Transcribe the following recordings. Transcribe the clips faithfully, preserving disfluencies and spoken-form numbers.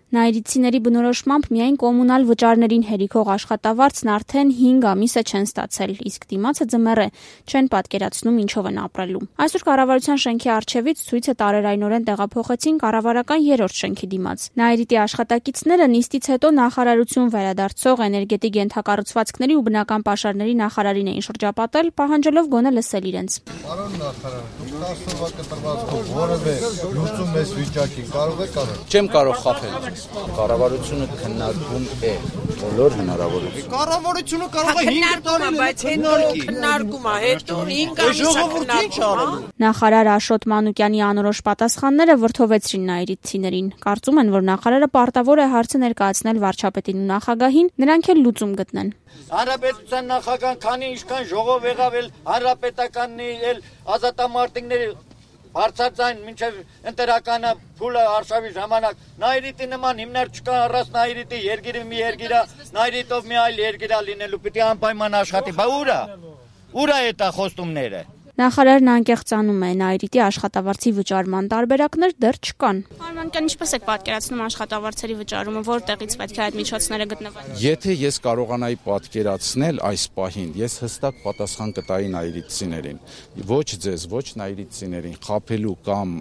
Նայիրիցիների բնորոշմամբ միայն կոմունալ վճարներին հերիքող աշխատավարձն արդեն հինգ ամիսը չեն ստացել, իսկ դիմացը ձմեռ է, չեն պատկերացնում ինչով են ապրելու։ Այսօր կառավարության շենքի առջևից ցույցը տարերայնորեն տեղափոխեցին կառավարական երրորդ շենքի դիմաց։ Նայիրիտի աշխատակիցները նիստից հետո նախարարություն վերադարձող էներգետիկ ենթակառուցվածքների ու բնական պաշարների նախարարին էին շրջապատել, պահանջելով գոնե լսել իրենց։ Պարոն նախարար, դուք այսօրվա կտրվածքով որևէ լուծում ես վիճակի կարող եք անել։ Չեմ կարող խախել։ Կառավարությունը քննարկում է բոլոր հնարավորությունները։ Կառավարությունը կարող է հինգ տարի, բայց հետո քննարկում է, հետո հինգ ամիս քննարկում։ Նախարար Աշոտ Մանուկյանի անորոշ պատասխանները վրդովեցրին նայիրիցիներին։ Կարծում են, որ նախարարը պարտավոր է հարցը ներկայացնել վարչապետին ու նախագահին, նրանք էլ լուծում գտնեն։ Հանրապետության նախագահան քանի ինչքան ժողով եղավ էլ հանրապետականն էլ ազատամարտիկների Բարձրացան մինչև ընտրականը փուլը արշավի ժամանակ Նայիրիտի նման հիմնարկ չկա առանց Նայիրիտի երգիրը մի երգիրա Նայիրիտով մի այլ երգիրա լինելու պիտի անպայման աշխատի բա ուրա ուրա է դա խոստումները Նախարարն անկեղծանում է Նայիրիտի աշխատավարձի վճարման տարբերակներ դեռ չկան։ Արմանյան, ինչպես եք պատկերացնում աշխատավարձերի վճարումը, որտեղից պետք է այդ միջոցները գտնվեն։ Եթե ես կարողանայի պատկերացնել այս պահին, ես հստակ պատասխան կտայի նայիրիցիներին, ոչ ձեզ, ոչ նայիրիցիներին խաբելու կամ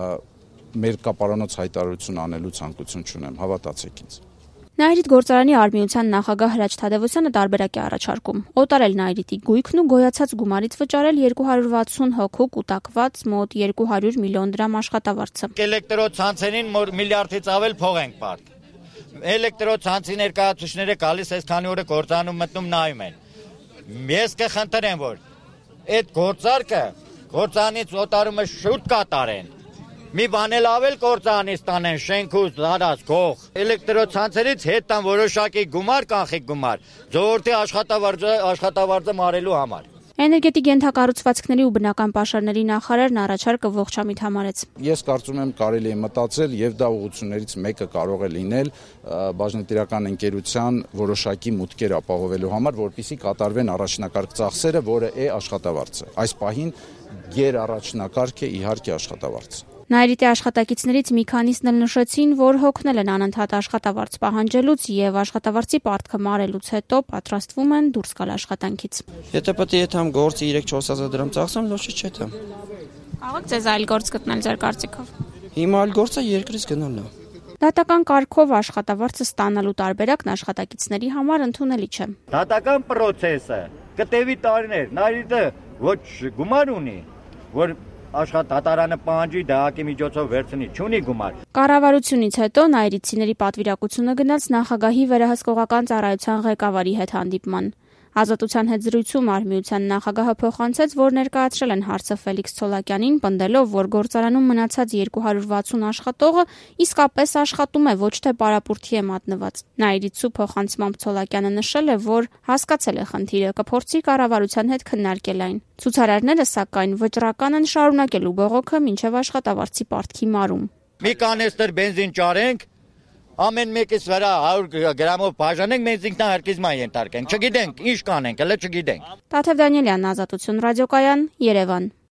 մերկապարանոց հայտարարություն անելու ցանկություն չունեմ, հավատացեք ինձ։ Նայիրիտ գործարանի արմիության նախագահ Հրաչ Թադևոսյանը տարբերակ է առաջարկում։ Օտարել Նայիրիտի գույքն ու գոյացած գումարից վճարել երկու հարյուր վաթսուն հոգու կուտակված մոտ երկու հարյուր միլիոն դրամ աշխատավարձը։ Էլեկտրոցանցերին միլիարդից ավել փող ենք πάρդ։ Էլեկտրոցանցի ներկայացուցիչները գալիս այսքանի օրը գործանում մտնում նայում են։ Ես կխնդրեմ, որ այդ գործարքը գործանից օտարումը շուտ կատարեն։ Մի բան էլ ավել գործանից տանեն շենքուց դարած գող էլեկտրոցանցերից հետ տան որոշակի գումար կանխիկ գումար ժողովրդի աշխատավարձը աշխատավարձը մարելու համար Էներգետիկ ենթակառուցվածքների ու բնական պաշարների նախարարն առաջարկը ողջամիտ համարեց։ Ես կարծում եմ կարելի է մտածել եւ դա ուղղություններից մեկը կարող է լինել բաժնետիրական ընկերության որոշակի մուտքեր ապահովելու համար, որպեսզի կատարվեն առաջնակարգ ծախսերը, որը է աշխատավարձը։ Այս պահին գերառաջնակարգ է իհարկե աշխատավարձը։ Նայիրիտի աշխատակիցներից մի քանիսն էլ նշեցին, որ հոգնել են անընդհատ աշխատավարձ պահանջելուց եւ աշխատավարձի պարտքը մարելուց հետո պատրաստվում են դուրս գալ աշխատանքից։ Եթե պետք է եթե գործի երեք-չորս հազար դրամ ծախսեմ, լոչի չէ դա։ Կարող եք ձեզ այլ գործ գտնել ձեր կարծիքով։ Հիմա այլ գործը երկրից գնալն է։ Դատական կարգով աշխատավարձը ստանալու տարբերակն աշխատակիցների համար ընդունելի չէ։ Դատական process-ը կտևի տարիներ, Նայիրիտը ոչ գումար ունի, որ աշխատատարանը պահանջի դահակի միջոցով վերցնի, չունի գումար։ Կառավարությունից հետո նայիրիցիների պատվիրակությունը գնաց նախագահի վերահսկողական ծառայության ղեկավարի հետ հանդիպման։ Ազատության հետ զրույցում արմիության նախագահը փոխանցեց, որ ներկայացրել են հարցը Ֆելիքս Ցոլակյանին, պնդելով, որ գործարանում մնացած երկու հարյուր վաթսուն աշխատողը իսկապես աշխատում է, ոչ թե պարապուրդի է մատնված։ Նայիրիցու փոխանցմամբ Ցոլակյանը նշել է, որ հասկացել է խնդիրը, կփորձի կառավարության հետ քննարկել այն։ Ցուցարարները, սակայն, վճռական են շարունակելու բողոքը մինչև աշխատավարձի պարտքի մարում։ Մի կանեստր բենզին ճարենք Ամեն մեկից վրա հարյուր գրամով բաժանենք, մենք ինքնահարկիզման ենթարկենք։ Չգիտենք, ինչ կանենք, հələ չգիտենք։ Տաթև Դանիելյան, Ազատություն ռադիոկայան, Երևան։